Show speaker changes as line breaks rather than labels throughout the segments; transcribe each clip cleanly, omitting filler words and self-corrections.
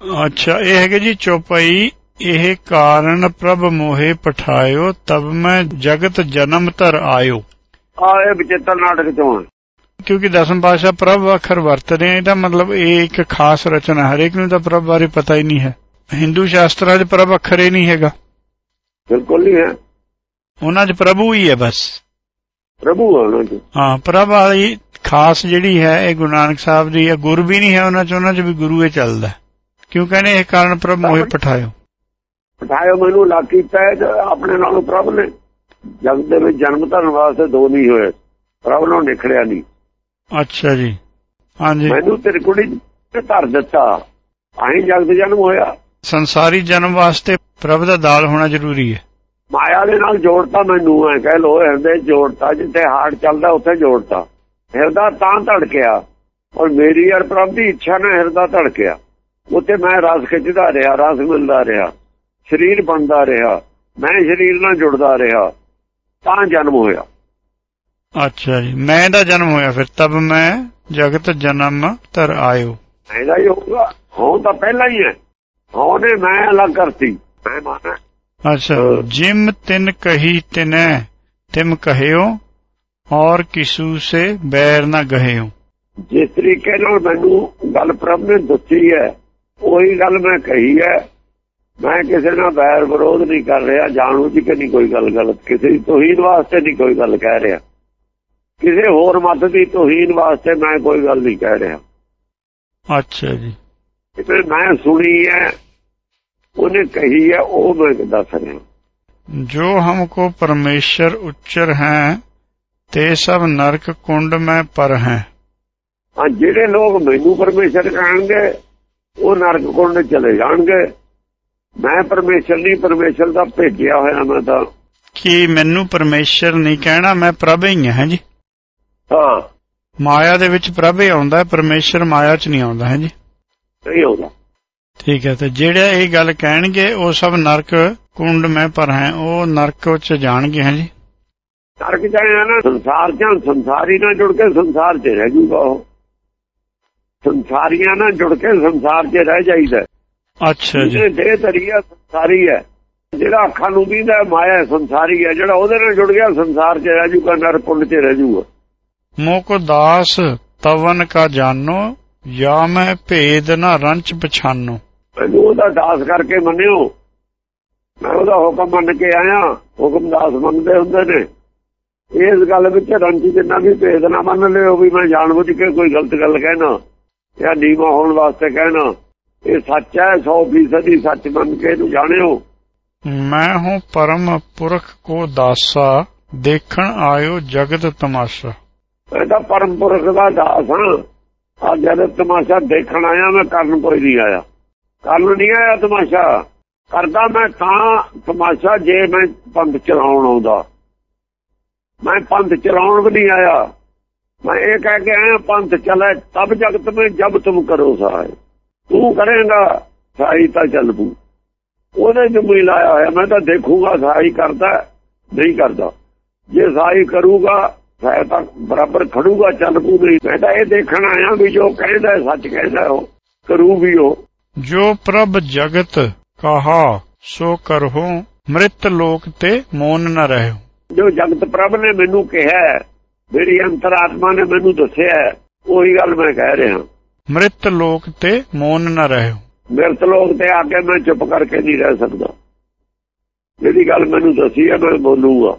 अच्छा ये है जी चौपाई ਇਹ ਕਾਰਨ ਪ੍ਰਭ ਮੋਹੇ ਪਠਾਇਓ ਤਬ ਮੈਂ ਜਗਤ ਜਨਮ ਧਰ ਆਇਓ।
ਇਹ ਵਿਚੇਤਰ ਨਾਟਕ ਚੋਂ ਹੈ,
ਕਿਉਂਕਿ ਦਸਮ ਪਾਤਸ਼ਾਹ ਪ੍ਰਭ ਅੱਖਰ ਵਰਤ ਰਹੇ, ਇਹਦਾ ਮਤਲਬ ਇਹ ਇੱਕ ਖਾਸ ਰਚਨਾ, ਹਰੇਕ ਨੂੰ ਤਾਂ ਪ੍ਰਭ ਬਾਰੇ ਪਤਾ ਹੀ ਨਹੀਂ ਹੈ। ਹਿੰਦੂ ਸ਼ਾਸਤਰਾਂ 'ਚ ਪ੍ਰਭ ਅੱਖਰ ਹੀ ਨਹੀਂ ਹੈਗਾ,
ਬਿਲਕੁਲ ਨਹੀਂ ਹੈ,
ਉਹਨਾਂ 'ਚ ਪ੍ਰਭੂ ਹੀ ਹੈ, ਬਸ
ਪ੍ਰਭੂ ਹੈ ਉਹਨਾਂ 'ਚ।
ਹਾਂ, ਪ੍ਰਭ ਵਾਲੀ ਖਾਸ ਜਿਹੜੀ ਹੈ ਇਹ ਗੁਰੂ ਨਾਨਕ ਸਾਹਿਬ ਦੀ ਹੈ। ਗੁਰ ਵੀ ਨਹੀਂ ਹੈ ਉਹਨਾਂ 'ਚ ਵੀ ਗੁਰੂ ਇਹ ਚੱਲਦਾ। ਕਿਉਂ ਕਹਿੰਦੇ ਇਹ ਕਾਰਨ ਪ੍ਰਭ ਮੋਹੇ ਪਠਾਇਓ,
ਪਠਾਇਓ ਮੈਨੂੰ ਲੱਗ ਕੀਤਾ ਆਪਣੇ ਨਾਲੋਂ ਪ੍ਰਭ ਨੇ ਜਗਤ ਦੇ ਵਿੱਚ ਜਨਮ ਧਰਨ ਵਾਸਤੇ ਦੋ ਨਹੀਂ ਹੋਏ, ਪ੍ਰਭ ਨੂੰ ਨਿਖੜਿਆ ਨਹੀਂ।
ਅੱਛਾ ਜੀ, ਹਾਂਜੀ,
ਮੈਨੂੰ ਤੇਰੀ ਕੁੜੀ ਧਰ ਦਿੱਤਾ, ਆਹੀਂ ਜਗਤ ਜਨਮ ਹੋਇਆ। ਸੰਸਾਰੀ
ਜਨਮ ਵਾਸਤੇ ਪ੍ਰਭ ਦਾ ਦਾਲ ਹੋਣਾ ਜ਼ਰੂਰੀ ਹੈ।
ਮਾਇਆ ਦੇ ਨਾਲ ਜੋੜਤਾ ਮੈਨੂੰ, ਐ ਕਹਿ ਲੋ, ਹਿਰਦੇ ਜੋੜਤਾ, ਜਿੱਥੇ ਹਾਰਟ ਚੱਲਦਾ ਉੱਥੇ ਜੋੜਤਾ। ਹਿਰਦਾ ਤਾਂ ਧੜਕਿਆ, ਔਰ ਮੇਰੀ ਯਾਰ ਪ੍ਰਭ ਦੀ ਇੱਛਾ ਨਾਲ ਹਿਰਦਾ ਧੜਕਿਆ, ਉੱਥੇ ਮੈਂ ਰਸ ਖਿੱਚਦਾ ਰਿਹਾ, ਰਸ ਮਿਲਦਾ ਰਿਹਾ, ਸਰੀਰ ਬਣਦਾ ਰਿਹਾ, ਮੈਂ ਸਰੀਰ ਨਾਲ ਜੁੜਦਾ ਰਿਹਾ, ਤਾਂ ਜਨਮ ਹੋਇਆ।
ਅੱਛਾ ਜੀ, ਮੈਂ ਦਾ ਜਨਮ ਹੋਇਆ, ਫਿਰ ਤਬ ਮੈਂ ਜਗਤ ਜਨਮ ਧਰ ਆਇਓ।
ਇਹਦਾ ਹੀ ਹੋਊਗਾ, ਹੁਣ ਤਾਂ ਪਹਿਲਾਂ ਹੀ ਹੈ, ਹੁਣ ਮੈਂ ਅਲੱਗ ਕਰਤੀ, ਮੈਂ ਮਾਨਾ।
ਅੱਛਾ, ਜਿਮ ਤਿਨ ਕਹੀ ਤਿਨੈ ਤਿਮ ਕਹਿਓ ਔਰ ਕਿਸੂ ਸੇ ਬੈਰ ਨਾ ਗਹਿਓ।
ਜਿਸ ਤਰੀਕੇ ਨਾਲ ਮੈਨੂੰ ਗੱਲ ਪ੍ਰਭ ਨੇ ਦੱਸੀ ਹੈ ਉਹੀ ਗੱਲ ਮੈਂ ਕਹੀ ਹੈ। ਮੈਂ ਕਿਸੇ ਨਾਲ ਬੈਰ ਵਿਰੋਧ ਨਹੀਂ ਕਰ ਰਿਹਾ, ਜਾਣੂ ਜੀ ਕਿ ਨਹੀਂ ਕੋਈ ਗੱਲ ਗਲਤ, ਕਿਸੇ ਦੀ ਤੋਹੀਨ ਵਾਸਤੇ ਨਹੀਂ ਕੋਈ ਗੱਲ ਕਹਿ ਰਿਹਾ, ਕਿਸੇ ਹੋਰ ਮਤ ਦੀ ਤੋਹੀਨ ਵਾਸਤੇ ਮੈਂ ਕੋਈ ਗੱਲ ਨਹੀਂ ਕਹਿ ਰਿਹਾ।
ਅੱਛਾ ਜੀ,
ਮੈਂ ਸੁਣੀ ਹੈ, ਉਹਨੇ ਕਹੀ ਹੈ, ਉਹ ਮੈਂ ਦੱਸ ਰਿਹਾ।
ਜੋ ਹਮਕੋ ਪਰਮੇਸ਼ਰ ਉਚਰ ਹੈ ਤੇ ਸਭ ਨਰਕ ਕੁੰਡ ਮੈਂ ਪਰ ਹੈ।
ਹਾਂ, ਜਿਹੜੇ ਲੋਕ ਮੈਨੂੰ ਪਰਮੇਸ਼ਰ ਕਹਿਣਗੇ ਉਹ ਨਰਕ ਕੁੰਡ ਚਲੇ ਜਾਣਗੇ। ਮੈਂ ਪਰਮੇਸ਼ਰ ਨਹੀਂ, ਪਰਮੇਸ਼ਰ ਦਾ ਭੇਜਿਆ ਹੋਇਆ ਮੈਂ ਤਾਂ।
ਕੀ ਮੈਨੂੰ ਪਰਮੇਸ਼ਰ ਨਹੀਂ ਕਹਿਣਾ, ਮੈਂ ਪ੍ਰਭ ਹੀ ਹਾਂ ਜੀ।
ਹਾਂ,
ਮਾਇਆ ਦੇ ਵਿੱਚ ਪ੍ਰਭ ਹੀ ਆਉਂਦਾ, ਪਰਮੇਸ਼ਰ ਮਾਇਆ 'ਚ ਨਹੀਂ ਆਉਂਦਾ ਹੈ ਜੀ,
ਨਹੀਂ ਆਉਂਦਾ। ਠੀਕ
ਹੈ, ਤੇ ਜਿਹੜੇ ਇਹ ਗੱਲ ਕਹਿਣਗੇ ਉਹ ਸਭ ਨਰਕ ਕੁੰਡ ਮੈਂ ਪਰ ਹੈ, ਉਹ ਨਰਕ 'ਚ ਜਾਣਗੇ ਹੈ ਜੀ।
ਨਰਕ ਜਾਇਆ ਨਾ ਸੰਸਾਰ 'ਚ, ਸੰਸਾਰੀ ਨਾਲ ਜੁੜ ਕੇ ਸੰਸਾਰ 'ਚ ਰਹਿ ਜੂਗਾ ਉਹ, ਸੰਸਾਰੀਆਂ ਨਾਲ ਜੁੜ ਕੇ ਸੰਸਾਰ 'ਚ ਰਹਿ ਜਾਈਦਾ।
ਅੱਛਾ ਜੀ,
ਦੇਹ ਧਰੀਆ ਸੰਸਾਰੀ ਹੈ, ਜਿਹੜਾ ਅੱਖਾਂ ਨੂੰ ਵੀਂਦਾ ਮਾਇਆ ਸੰਸਾਰੀ ਹੈ, ਜਿਹੜਾ ਉਹਦੇ ਨਾਲ ਜੁੜ ਗਿਆ ਸੰਸਾਰ 'ਚ ਰਹਿ ਜੂਗਾ, ਨਰਕ ਕੁੰਡ 'ਚ ਰਹਿ ਜੂਗਾ।
ਮੋਕੋ ਦਾਸ ਤਵਨ ਕਾ ਜਾਨੋ ਜਾਂ ਮੈਂ ਭੇਦ ਨਾ ਰੰਚ ਪਛਾਨੋ।
ਮੈਨੂੰ ਉਹਦਾ ਦਾਸ ਕਰਕੇ ਮੰਨਿਓ, ਮੈਂ ਉਹਦਾ ਹੁਕਮ ਮੰਨ ਕੇ ਆਇਆ। ਹੁਕਮ ਦਾਸ ਮੰਨਦੇ ਹੁੰਦੇ ਨੇ। ਇਸ ਗੱਲ ਵਿੱਚ ਰੰਚ ਜਿੰਨਾ ਵੀ ਭੇਦ ਨਾ ਮੰਨ ਲਿਓ ਵੀ ਮੈਂ ਜਾਣ ਬੁੱਝ ਕੇ ਕੋਈ ਗਲਤ ਗੱਲ ਕਹਿਣਾ ਜਾਂ ਨੀਵਾਂ ਹੋਣ ਵਾਸਤੇ ਕਹਿਣਾ। ਇਹ ਸੱਚ ਹੈ, 100% ਸੱਚ ਮੰਨ ਕੇ ਇਹਨੂੰ ਜਾਣਿਓ।
ਮੈਂ ਹੂੰ ਪਰਮ ਪੁਰਖ ਕੋ ਦਾਸਾ ਦੇਖਣ ਆਇਓ ਜਗਤ ਤਮਾਸ਼ਾ।
ਮੈਂ ਤਾਂ ਪਰਮ ਪੁਰਖ ਦਾ ਦਾਸ ਹਾਂ, ਆ ਜਗਤ ਤਮਾਸ਼ਾ ਦੇਖਣ ਆਇਆ ਮੈਂ, ਕਰਨ ਕੋਈ ਨਹੀਂ ਆਇਆ, ਕਰਨ ਨਹੀਂ ਆਇਆ ਤਮਾਸ਼ਾ। ਕਰਦਾ ਮੈਂ ਤਾਂ ਤਮਾਸ਼ਾ ਜੇ ਮੈਂ ਪੰਥ ਚਲਾਉਣ ਆਉਂਦਾ, ਮੈਂ ਪੰਥ ਚਲਾਉਣ ਵੀ ਨਹੀਂ ਆਇਆ। ਮੈਂ ਇਹ ਕਹਿ ਕੇ ਆਇਆ ਪੰਥ ਚਲੇ ਤਬ ਜਗਤ में जब तुम करो सहाय। ਤੂੰ ਕਰੇਗਾ ਸਹਾਈ ਤਾਂ ਚੱਲ ਪੂ, ਉਹਦੇ ਚ ਵੀ ਲਾਇਆ ਹੋਇਆ। ਮੈਂ ਤਾਂ ਦੇਖੂਗਾ ਸਹਾਈ ਕਰਦਾ ਨਹੀਂ ਕਰਦਾ, ਜੇ ਸਹਾਈ ਕਰੂਗਾ ਸਹਾਇ ਤਾਂ ਬਰਾਬਰ ਖੜੂਗਾ, ਚੱਲ ਪੂ ਨਹੀਂ। ਮੈਂ ਤਾਂ ਇਹ ਦੇਖਣ ਆਇਆ ਵੀ ਜੋ ਕਹਿੰਦਾ ਸੱਚ ਕਹਿੰਦਾ ਉਹ ਕਰੂ ਵੀ ਉਹ।
ਜੋ ਪ੍ਰਭ ਜਗਤ ਕਹਾ ਸੋ ਕਰਹੁ ਮ੍ਰਿਤ ਲੋਕ ਤੇ ਮੋਨ ਨ ਰਹਿਓ।
ਜੋ ਜਗਤ ਪ੍ਰਭ ਨੇ ਮੈਨੂੰ ਕਿਹਾ, ਮੇਰੀ ਅੰਤਰਾਤਮਾ ਨੇ ਮੈਨੂੰ ਦੱਸਿਆ, ਉਹੀ ਗੱਲ ਮੈਂ ਕਹਿ ਰਿਹਾ।
ਮ੍ਰਿਤ ਲੋਕ ਤੇ ਮੋਨ ਨ ਰਹਿਓ।
ਮ੍ਰਿਤ ਲੋਕ ਤੇ ਆ ਕੇ ਮੈਂ ਚੁੱਪ ਕਰਕੇ ਨਹੀਂ ਰਹਿ ਸਕਦਾ। ਜਿਹੜੀ ਗੱਲ ਮੈਨੂੰ ਦੱਸੀ ਹੈ ਮੈਂ ਬੋਲੂਗਾ,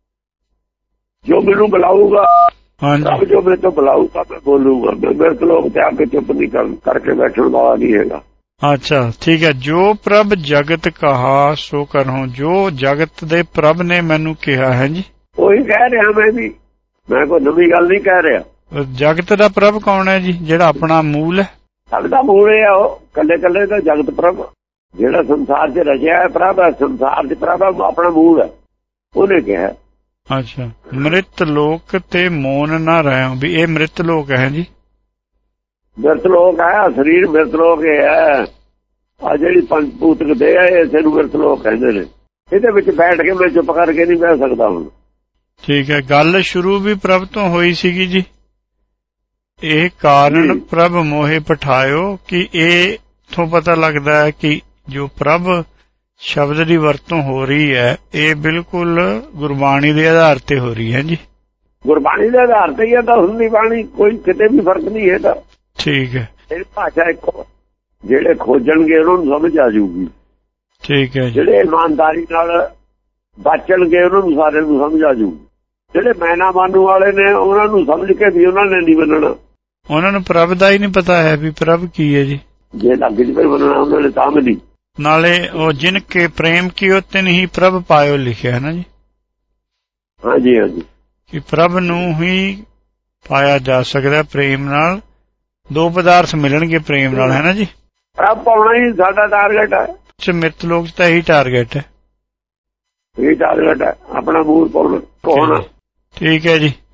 ਜੋ ਮੈਨੂੰ ਬੁਲਾਊਗਾ, ਜੋ ਮੇਰੇ ਤੋਂ ਬੁਲਾਊਗਾ ਮੈਂ ਬੋਲੂਗਾ। ਮੈਂ ਮ੍ਰਿਤ ਲੋਕ ਤੇ ਆ ਕੇ ਚੁੱਪ ਨਹੀਂ ਕਰਕੇ ਬੈਠਣ ਵਾਲਾ ਨਹੀਂ ਹੈਗਾ।
ਅੱਛਾ ਠੀਕ ਹੈ। ਜੋ ਪ੍ਰਭ ਜਗਤ ਕਹਾ ਸੋ ਕਰਹੁ, ਜੋ ਜਗਤ ਦੇ ਪ੍ਰਭ ਨੇ ਮੈਨੂੰ ਕਿਹਾ ਹੈ ਜੀ,
ਉਹੀ ਕਹਿ ਰਿਹਾ ਮੈਂ ਵੀ, ਮੈਂ ਕੋਈ ਨਵੀਂ ਗੱਲ ਨਹੀਂ ਕਹਿ ਰਿਹਾ।
ਜਗਤ ਦਾ ਪ੍ਰਭ ਕੌਣ ਹੈ ਜੀ? ਜਿਹੜਾ ਆਪਣਾ ਮੂਲ ਹੈ,
ਸਭ ਦਾ ਮੂਲ ਹੈ ਉਹ, ਕੱਲੇ ਕੱਲੇ ਦਾ ਜਗਤ ਪ੍ਰਭ, ਜਿਹੜਾ ਸੰਸਾਰ 'ਚ ਰਚਿਆ ਹੈ ਪ੍ਰਭ ਹੈ, ਸੰਸਾਰ 'ਚ ਪ੍ਰਭ ਆਪਣਾ ਮੂਲ ਹੈ, ਉਹਨੇ ਕਿਹਾ।
ਅੱਛਾ, ਮ੍ਰਿਤ ਲੋਕ ਤੇ ਮੋਨ ਨਾ ਰਹਿਓ, ਵੀ ਇਹ ਮ੍ਰਿਤ ਲੋਕ ਹੈ ਜੀ।
ਮ੍ਰਿਤ ਲੋਕ ਹੈ, ਸਰੀਰ ਮ੍ਰਿਤ ਲੋਕ ਹੈ। ਆ ਜਿਹੜੀ ਪੰਜ ਭੂਤਕ ਦੇਹ ਹੈ ਇਸੇ ਨੂੰ ਮ੍ਰਿਤ ਲੋਕ ਕਹਿੰਦੇ ਨੇ। ਇਹਦੇ ਵਿੱਚ ਬੈਠ ਕੇ ਮੈਂ ਚੁੱਪ ਕਰਕੇ ਨਹੀਂ ਬਹਿ ਸਕਦਾ ਹੁਣ।
ਠੀਕ ਹੈ, ਗੱਲ ਸ਼ੁਰੂ ਵੀ ਪ੍ਰਭ ਤੋਂ ਹੋਈ ਸੀਗੀ ਜੀ। ਇਹ ਕਾਰਨ ਪ੍ਰਭ ਮੋਹੇ ਪਠਾਇਓ, ਕਿ ਇਹ ਤੋਂ ਪਤਾ ਲੱਗਦਾ ਹੈ ਕਿ ਜੋ ਪ੍ਰਭ ਸ਼ਬਦ ਦੀ ਵਰਤੋਂ ਹੋ ਰਹੀ ਹੈ ਇਹ ਬਿਲਕੁਲ ਗੁਰਬਾਣੀ ਦੇ ਆਧਾਰ ਤੇ ਹੋ ਰਹੀ ਹੈ ਜੀ।
ਗੁਰਬਾਣੀ ਦੇ ਆਧਾਰ ਤੇ ਹੀ ਹੈ ਤਾਂ ਹੁੰਦੀ ਬਾਣੀ, ਕੋਈ ਕਿਤੇ ਵੀ ਫਰਕ ਨਹੀਂ ਹੈ। ਤਾਂ
ਠੀਕ ਹੈ,
ਇਹ ਭਾਸ਼ਾ ਇੱਕੋ, ਜਿਹੜੇ ਖੋਜਣਗੇ ਉਹਨਾਂ ਨੂੰ ਸਮਝ ਆ ਜਾਊਗੀ।
ਠੀਕ ਹੈ,
ਜਿਹੜੇ ਇਮਾਨਦਾਰੀ ਨਾਲ ਬਚਣਗੇ ਉਹਨਾਂ ਨੂੰ ਸਾਰਿਆਂ ਨੂੰ ਸਮਝ ਆ ਜਾਊਗੀ। ਜਿਹੜੇ ਮੈਨਾ ਮਾਨੂ ਵਾਲੇ ਨੇ ਉਹਨਾਂ ਨੂੰ ਸਮਝ ਕੇ ਵੀ ਉਹਨਾਂ ਨੇ ਨਹੀਂ ਮੰਨਣਾ। ਉਹਨਾਂ
ਨੂੰ ਪ੍ਰਭ ਦਾ ਹੀ ਨਹੀਂ ਪਤਾ ਹੈ ਵੀ ਪ੍ਰਭ ਕੀ ਹੈ ਜੀ।
ਜੇ ਲੱਗ ਜਵੇ ਮੰਨਣਾ ਉਹਨਾਂ ਨੇ ਤਾਂ ਵੀ ਨਹੀਂ।
ਨਾਲੇ ਉਹ ਜਿਨ ਕੇ ਪ੍ਰੇਮ ਕੀਓ ਤਿਨ ਹੀ ਪ੍ਰਭ ਪਾਇਓ ਲਿਖਿਆ ਹੈ ਨਾ ਜੀ।
ਹਾਂਜੀ ਹਾਂਜੀ,
ਕਿ ਪ੍ਰਭ ਨੂੰ ਹੀ ਪਾਇਆ ਜਾ ਸਕਦਾ ਪ੍ਰੇਮ ਨਾਲ। ਦੋ ਪਦਾਰਥ ਮਿਲਣਗੇ ਪ੍ਰੇਮ ਨਾਲ, ਹੈ ਨਾ ਜੀ।
ਪ੍ਰਭ ਪਾਉਣਾ ਹੀ ਸਾਡਾ ਟਾਰਗੇਟ ਹੈ।
ਮਿੱਤ ਲੋਕ ਤਾਂ ਇਹੀ ਟਾਰਗੇਟ ਹੈ,
ਇਹ ਟਾਰਗੇਟ ਹੈ ਆਪਣਾ ਮੂਲ ਪਾਉਣਾ। ਠੀਕ ਹੈ ਜੀ।